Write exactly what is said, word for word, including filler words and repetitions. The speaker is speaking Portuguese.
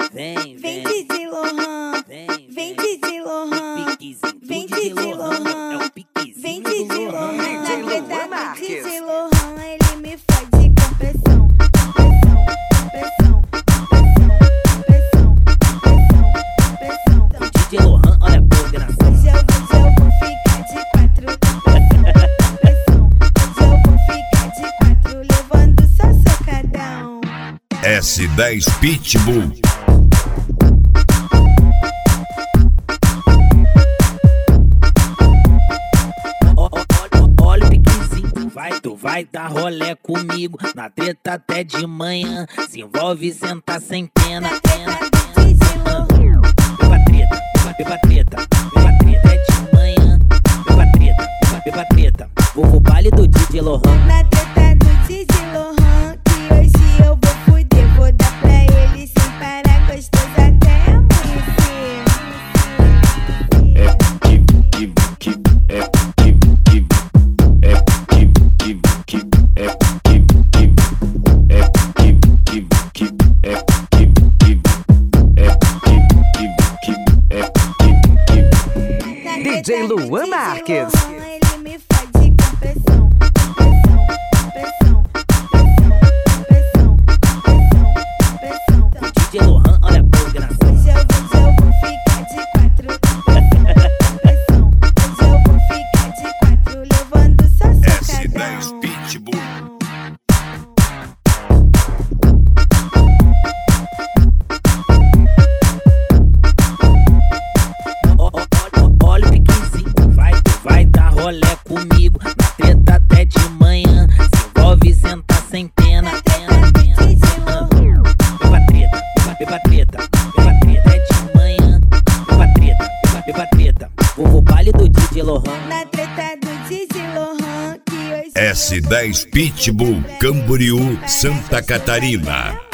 Vem, vem Didi Lohan, vem Didi Lohan, vem Didi Lohan, vem Didi Lohan. Na treta do Didi Lohan, ele me fode com pressão, pressão, pressão, pressão, pressão, pressão, pressão. Didi Lohan, olha a coordenação. Hoje eu, hoje eu vou ficar de quatro, pressão. Hoje eu vou ficar de quatro, levando só socadão. S dez Pitbull. Olha o piquezinho, vai, tu vai dar rolé comigo. Na treta até de manhã, se envolve, senta sem pena, pena, pena. Beba treta, beba treta, beba treta é de manhã. Beba treta, beba treta, vou pro baile do Didi Lohan. Na treta do Didi Lohan, que hoje eu vou fuder. Vou dar pra ele sem parar, gostoso até amanhecer. É que, que, que, é que, que, é que, que, que, é que, que, é que, que, que, é que, que, é que, que, é que, D J Luan Marques. Ele me fode com pressão, pressão, pressão, pressão, pressão, pressão. Didi Lohan, olha a coordenação. Hoje eu, hoje eu vou ficar de quatro, pressão. Hoje eu vou ficar de quatro, levando só S dez socadão. Pitbull. Olha o piquezinho, vai, tu vai dar rolé comigo. Na treta até de manhã, se envolve, senta sem pena, pena, pena. Beba treta, beba treta, beba treta é de manhã. Beba treta, beba treta, vou pro baile do Didi Lohan. Na treta do Didi Lohan, que hoje S dez Pitbull, Camboriú, Santa Catarina.